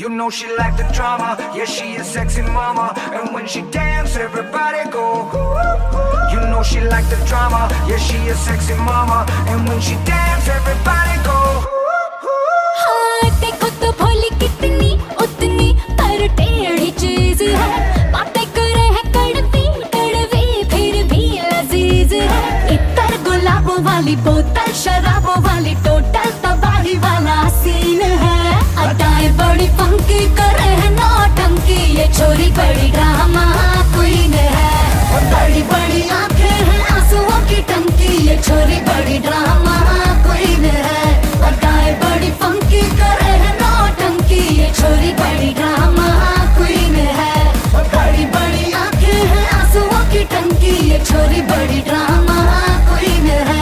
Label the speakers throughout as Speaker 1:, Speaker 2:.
Speaker 1: You know she like the drama, yeah she a sexy mama. And when she dance, everybody go. You know she like the drama, yeah she a sexy mama. And when she dance, everybody go.
Speaker 2: हाँ देखो तो भोली कितनी उतनी पर टेढ़ी चीज है। बातें करे है कड़वी कड़वी फिर भी लजीज है। इतर गुलाबों वाली बोतल शराबों वाली टोटल तबाही वाला सीन है। अदाएं बड़ी फंकी करे है नौटंकी ये छोरी बड़ी ड्रामा क्वीन है। बड़ी बड़ी आंखें हैं आंसुओं की टंकी ये छोरी बड़ी ड्रामा क्वीन है। अदाएं बड़ी फंकी करे है नौटंकी ये छोरी बड़ी ड्रामा क्वीन है। बड़ी बड़ी आंखें हैं आंसुओं की टंकी ये छोरी बड़ी ड्रामा क्वीन है।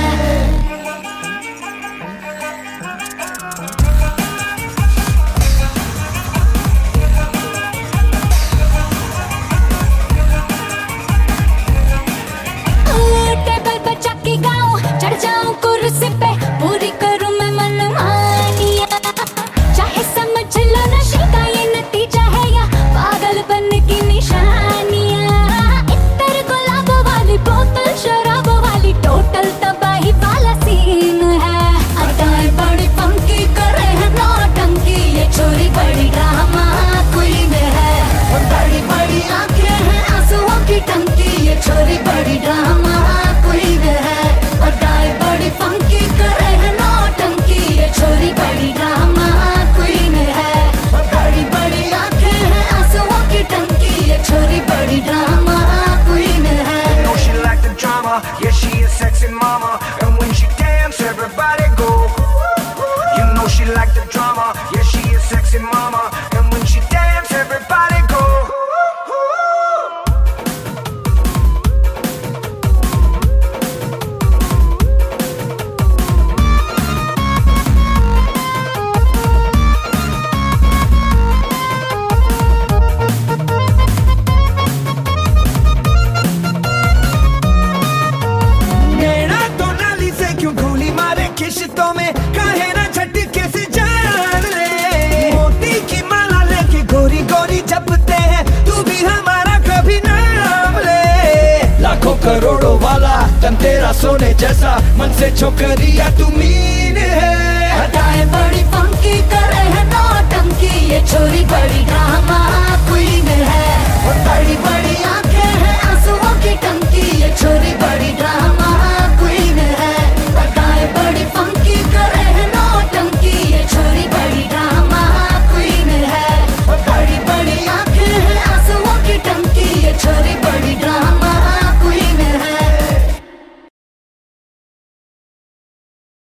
Speaker 2: टेबल पर चक्की गाऊं चढ़ जाऊं कुर्सी पे पूरी करूं मैं मनमानियां। चाहे समझ लो नशे का ये नतीजा है या पागलपन की निशानियां। इतर गुलाबों वाली बोतल शराबों वाली टोटल तबाही वाला सीन है। अदाएं बड़ी फंकी करे है नौटंकी ये छोरी बड़ी ड्रामा क्वीन है। बड़ी बड़ी आंखें हैं आंसुओं की टंकी ये छोरी बड़ी ड्रामा क्वीन है। अदाएं बड़ी फंकी करे है नौटंकी ये छोरी बड़ी ड्रामा क्वीन है। बड़ी बड़ी आंखें हैं आंसुओं की टंकी ये छोरी बड़ी ड्रामा क्वीन है।
Speaker 1: You know she like the drama, yeah she a sexy mama. And when she dance, everybody go. You know she like the drama, yeah she a sexy mama. And when she dance, everybody go. नैना तो नाली से क्यों गोली मारे खिश्तों में काहे ना झटके से जान ले। मोती की माला लेके गोरी गोरी जपते हैं तू भी हमारा कभी नाम ले। लाखों करोड़ों वाला तन तेरा सोने जैसा मन से छोकरिया तू मीन है।
Speaker 2: अदाएं बड़ी फंकी करे है नौटंकी ये छोरी बड़ी ड्रामा क्वीन है। बड़ी बड़ी आंखें हैं आंसुओं की टंकी ये छोरी बड़ी